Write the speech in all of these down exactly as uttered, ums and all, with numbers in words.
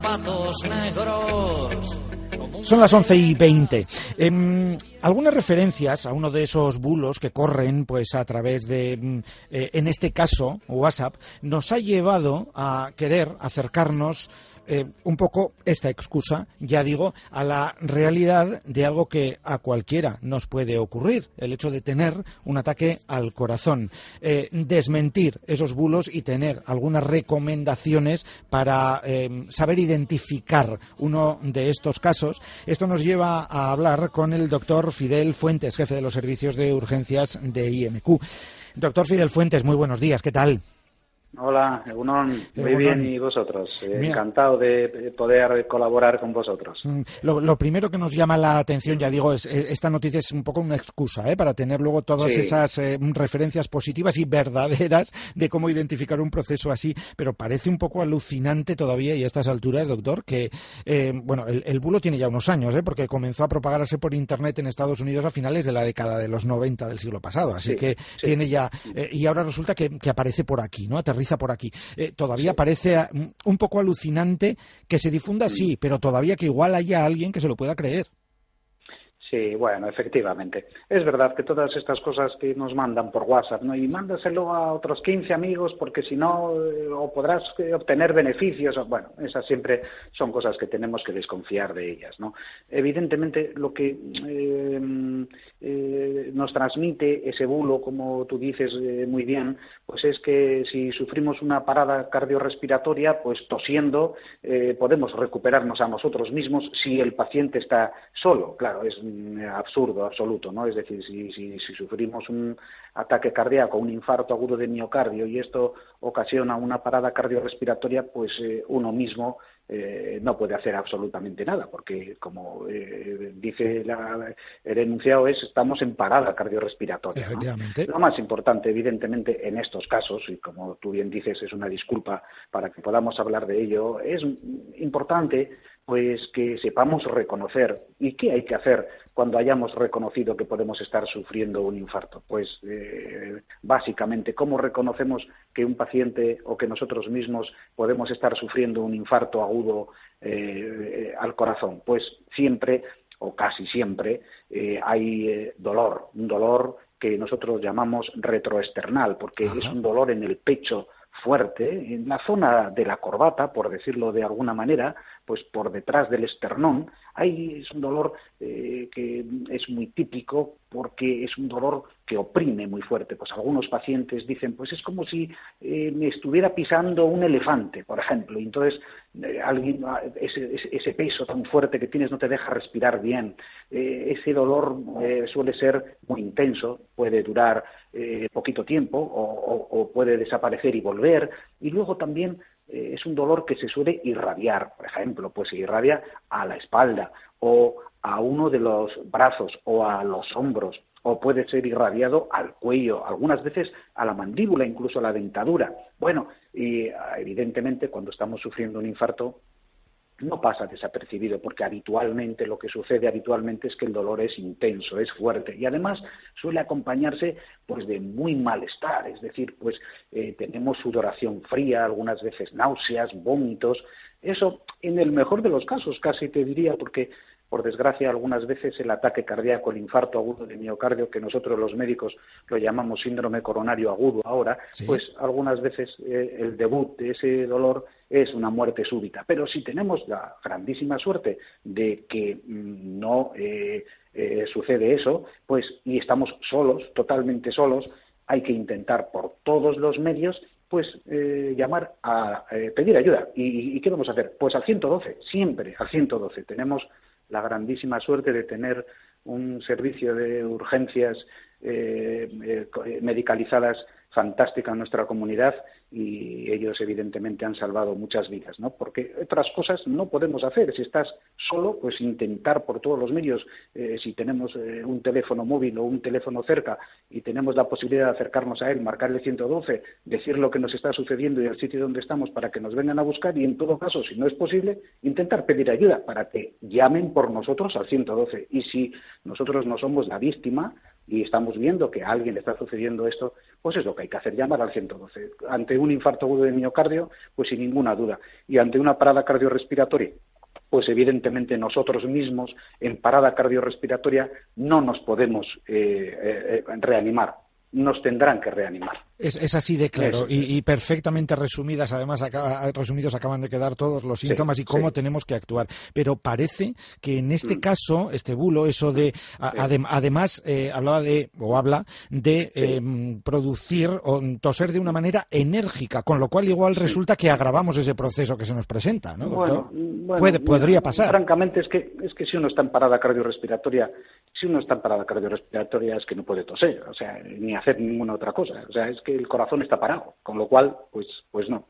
Patos negros. Son las once y veinte. Eh, algunas referencias a uno de esos bulos que corren pues a través de, eh, en este caso, WhatsApp, nos ha llevado a querer acercarnos Eh, un poco esta excusa, ya digo, a la realidad de algo que a cualquiera nos puede ocurrir, el hecho de tener un ataque al corazón, eh, desmentir esos bulos y tener algunas recomendaciones para eh, saber identificar uno de estos casos. Esto nos lleva a hablar con el doctor Fidel Fuentes, jefe de los servicios de urgencias de I M Q. Doctor Fidel Fuentes, muy buenos días, ¿qué tal? Hola, Egunon, muy Egunon. bien, y vosotros. Eh, Mira. Encantado de poder colaborar con vosotros. Lo, lo primero que nos llama la atención, ya digo, es esta noticia es un poco una excusa, ¿eh? Para tener luego todas Sí. esas eh, referencias positivas y verdaderas de cómo identificar un proceso así, pero parece un poco alucinante todavía y a estas alturas, doctor, que, eh, bueno, el, el bulo tiene ya unos años, ¿eh? Porque comenzó a propagarse por Internet en Estados Unidos a finales de la década de los noventa del siglo pasado, así Sí, que sí. tiene ya, eh, y ahora resulta que, que aparece por aquí, ¿no? Aterriza por aquí. Eh, todavía parece ah, un poco alucinante que se difunda así, pero todavía que igual haya alguien que se lo pueda creer. Sí, bueno, efectivamente. Es verdad que todas estas cosas que nos mandan por WhatsApp, ¿no? Y mándaselo a otros quince amigos porque si no, eh, o podrás eh, obtener beneficios. O, bueno, esas siempre son cosas que tenemos que desconfiar de ellas, ¿no? Evidentemente, lo que eh, eh, nos transmite ese bulo, como tú dices eh, muy bien, pues es que si sufrimos una parada cardiorrespiratoria, pues tosiendo, eh, podemos recuperarnos a nosotros mismos si el paciente está solo. Claro, es absurdo, absoluto, ¿no? Es decir, si, si, si sufrimos un ataque cardíaco, un infarto agudo de miocardio y esto ocasiona una parada cardiorrespiratoria, pues eh, uno mismo eh, no puede hacer absolutamente nada, porque como eh, dice la, el enunciado es, estamos en parada cardiorrespiratoria, ¿no? Efectivamente. Lo más importante, evidentemente, en estos casos, y como tú bien dices, es una disculpa para que podamos hablar de ello, es importante pues que sepamos reconocer. ¿Y qué hay que hacer cuando hayamos reconocido que podemos estar sufriendo un infarto? Pues eh, básicamente, ¿cómo reconocemos que un paciente o que nosotros mismos podemos estar sufriendo un infarto agudo eh, al corazón? Pues siempre, o casi siempre, eh, hay eh, dolor, un dolor que nosotros llamamos retroesternal, porque Ajá. es un dolor en el pecho fuerte, en la zona de la corbata, por decirlo de alguna manera, pues por detrás del esternón. Ahí es un dolor eh, que es muy típico porque es un dolor que oprime muy fuerte. Pues algunos pacientes dicen, pues es como si eh, me estuviera pisando un elefante, por ejemplo, y entonces eh, alguien, ese, ese peso tan fuerte que tienes no te deja respirar bien. Eh, ese dolor eh, suele ser muy intenso, puede durar eh, poquito tiempo o, o, o puede desaparecer y volver, y luego también eh, es un dolor que se suele irradiar, por ejemplo, pues se irradia a la espalda o a uno de los brazos o a los hombros, o puede ser irradiado al cuello, algunas veces a la mandíbula, incluso a la dentadura. Bueno, y evidentemente cuando estamos sufriendo un infarto no pasa desapercibido, porque habitualmente lo que sucede habitualmente es que el dolor es intenso, es fuerte, y además suele acompañarse pues de muy malestar, es decir, pues eh, tenemos sudoración fría, algunas veces náuseas, vómitos. Eso en el mejor de los casos, casi te diría, porque por desgracia, algunas veces el ataque cardíaco, el infarto agudo de miocardio, que nosotros los médicos lo llamamos síndrome coronario agudo ahora, sí. Pues algunas veces eh, el debut de ese dolor es una muerte súbita. Pero si tenemos la grandísima suerte de que mmm, no eh, eh, sucede eso, pues y estamos solos, totalmente solos, hay que intentar por todos los medios pues eh, llamar a eh, pedir ayuda. ¿Y, ¿Y qué vamos a hacer? Pues al ciento doce, siempre al ciento doce. Tenemos la grandísima suerte de tener un servicio de urgencias eh, eh, medicalizadas fantástica en nuestra comunidad, y ellos evidentemente han salvado muchas vidas, ¿no? Porque otras cosas no podemos hacer. Si estás solo, pues intentar por todos los medios, eh, si tenemos eh, un teléfono móvil o un teléfono cerca y tenemos la posibilidad de acercarnos a él, marcar el ciento doce, decir lo que nos está sucediendo y el sitio donde estamos para que nos vengan a buscar, y en todo caso, si no es posible, intentar pedir ayuda para que llamen por nosotros al ciento doce. Y si nosotros no somos la víctima, y estamos viendo que a alguien le está sucediendo esto, pues es lo que hay que hacer, llamar al ciento doce. Ante un infarto agudo de miocardio, pues sin ninguna duda. Y ante una parada cardiorrespiratoria, pues evidentemente nosotros mismos en parada cardiorrespiratoria no nos podemos eh, eh, reanimar, nos tendrán que reanimar. Es, es así de claro, es, y, y perfectamente resumidas, además, acaba, resumidos acaban de quedar todos los síntomas sí, y cómo sí. tenemos que actuar. Pero parece que en este mm. caso, este bulo, eso de, a, adem, además, eh, hablaba de, o habla de sí. eh, producir o toser de una manera enérgica, con lo cual igual sí. resulta que agravamos ese proceso que se nos presenta, ¿no, doctor? Bueno, bueno, Puede, podría mira, pasar. Francamente, es que, es que si uno está en parada cardiorrespiratoria, si uno está en parada cardiorrespiratoria es que no puede toser, o sea, ni hacer ninguna otra cosa, o sea, es que el corazón está parado, con lo cual, pues, pues no.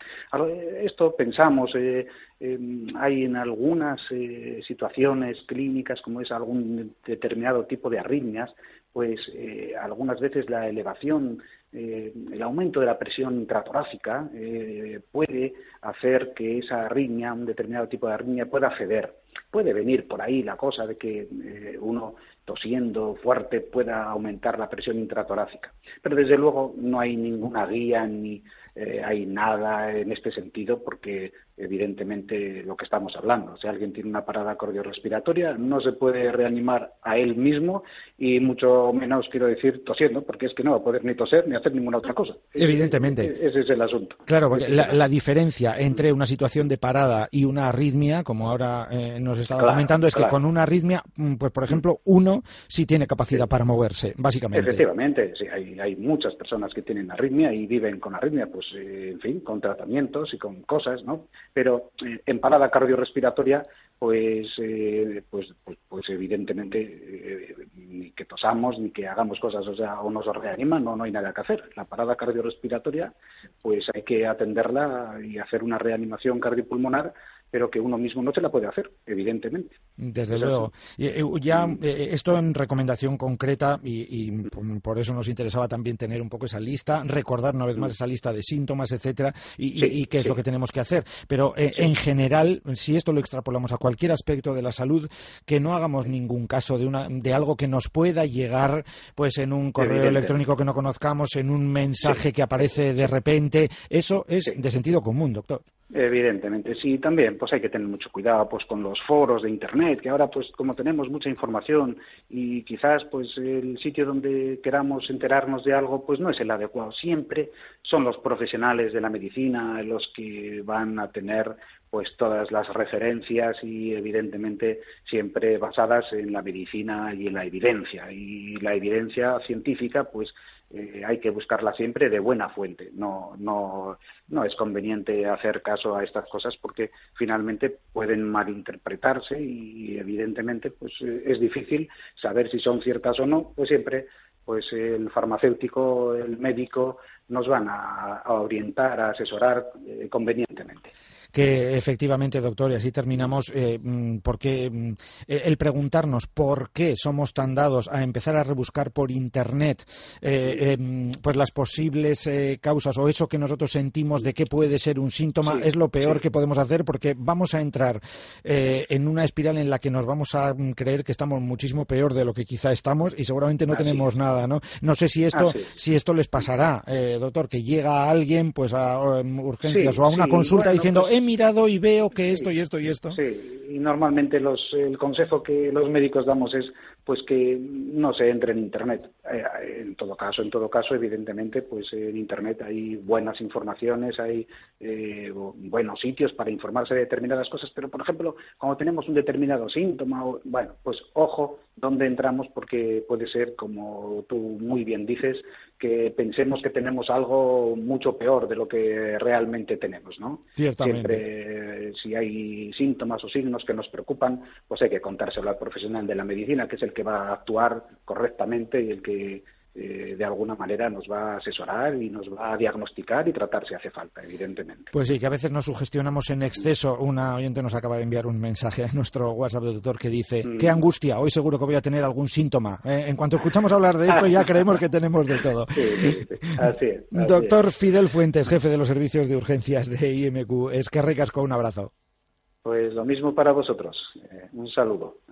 Esto pensamos, eh, eh, hay en algunas eh, situaciones clínicas, como es algún determinado tipo de arritmias, pues eh, algunas veces la elevación, eh, el aumento de la presión intratorácica eh, puede hacer que esa arritmia, un determinado tipo de arritmia, pueda ceder. Puede venir por ahí la cosa de que eh, uno tosiendo fuerte pueda aumentar la presión intratorácica. Pero desde luego no hay ninguna guía ni eh, hay nada en este sentido porque evidentemente lo que estamos hablando. Si alguien tiene una parada cardiorrespiratoria no se puede reanimar a él mismo y mucho menos, quiero decir, tosiendo, porque es que no va a poder ni toser ni hacer ninguna otra cosa. Evidentemente. Ese, ese es el asunto. Claro, porque la, la diferencia entre una situación de parada y una arritmia, como ahora eh, nos estaba claro, comentando, es claro. que con una arritmia, pues por ejemplo, uno sí tiene capacidad sí. para moverse, básicamente. Efectivamente, sí, hay, hay muchas personas que tienen arritmia y viven con arritmia, pues eh, en fin, con tratamientos y con cosas, ¿no? Pero eh, en parada cardiorrespiratoria, pues, eh, pues, pues, pues evidentemente eh, ni que tosamos ni que hagamos cosas, o sea, o nos reaniman o no hay nada que hacer. La parada cardiorrespiratoria, pues hay que atenderla y hacer una reanimación cardiopulmonar, pero que uno mismo no se la puede hacer, evidentemente. Desde luego. Ya esto en recomendación concreta, y, y por eso nos interesaba también tener un poco esa lista, recordar una vez más esa lista de síntomas, etcétera, y, sí, y, y qué es sí. lo que tenemos que hacer. Pero eh, sí. en general, si esto lo extrapolamos a cualquier aspecto de la salud, que no hagamos ningún caso de una de algo que nos pueda llegar pues en un correo Evidente. electrónico que no conozcamos, en un mensaje sí. que aparece de repente. Eso es sí. de sentido común, doctor. Evidentemente, sí, también pues hay que tener mucho cuidado pues con los foros de internet, que ahora pues como tenemos mucha información y quizás pues el sitio donde queramos enterarnos de algo pues no es el adecuado. Siempre son los profesionales de la medicina los que van a tener pues todas las referencias y evidentemente siempre basadas en la medicina y en la evidencia. Y la evidencia científica pues eh, hay que buscarla siempre de buena fuente. No, no, no es conveniente hacer caso a estas cosas porque finalmente pueden malinterpretarse y evidentemente pues eh, es difícil saber si son ciertas o no. Pues siempre pues el farmacéutico, el médico nos van a, a orientar, a asesorar eh, convenientemente. Que efectivamente, doctor, y así terminamos, eh, porque eh, el preguntarnos por qué somos tan dados a empezar a rebuscar por Internet eh, eh, pues las posibles eh, causas o eso que nosotros sentimos de qué puede ser un síntoma, sí, es lo peor sí. que podemos hacer porque vamos a entrar eh, en una espiral en la que nos vamos a creer que estamos muchísimo peor de lo que quizá estamos y seguramente no así tenemos es. nada, ¿no? No sé si esto, si esto les pasará, eh, doctor, que llega a alguien pues a, a urgencias sí, o a una sí, consulta bueno, diciendo pues, he mirado y veo que sí, esto y esto y esto. Sí, y normalmente los, el consejo que los médicos damos es pues que no se entre en Internet. Eh, en todo caso, en todo caso, evidentemente, pues en Internet hay buenas informaciones, hay eh, buenos sitios para informarse de determinadas cosas, pero por ejemplo, cuando tenemos un determinado síntoma, bueno, pues ojo dónde entramos porque puede ser, como tú muy bien dices, que pensemos que tenemos algo mucho peor de lo que realmente tenemos, ¿no? Ciertamente. Siempre, si hay síntomas o signos que nos preocupan, pues hay que contárselo al profesional de la medicina, que es el que va a actuar correctamente y el que eh, de alguna manera nos va a asesorar y nos va a diagnosticar y tratar si hace falta, evidentemente. Pues sí, que a veces nos sugestionamos en exceso. Una oyente nos acaba de enviar un mensaje a nuestro WhatsApp, doctor, que dice, mm. qué angustia, hoy seguro que voy a tener algún síntoma. Eh, en cuanto escuchamos hablar de esto ya creemos que tenemos de todo. Sí, sí, sí. Así es, así doctor es. Fidel Fuentes, jefe de los servicios de urgencias de I M Q, es que ricasco, un abrazo. Pues lo mismo para vosotros. Eh, un saludo.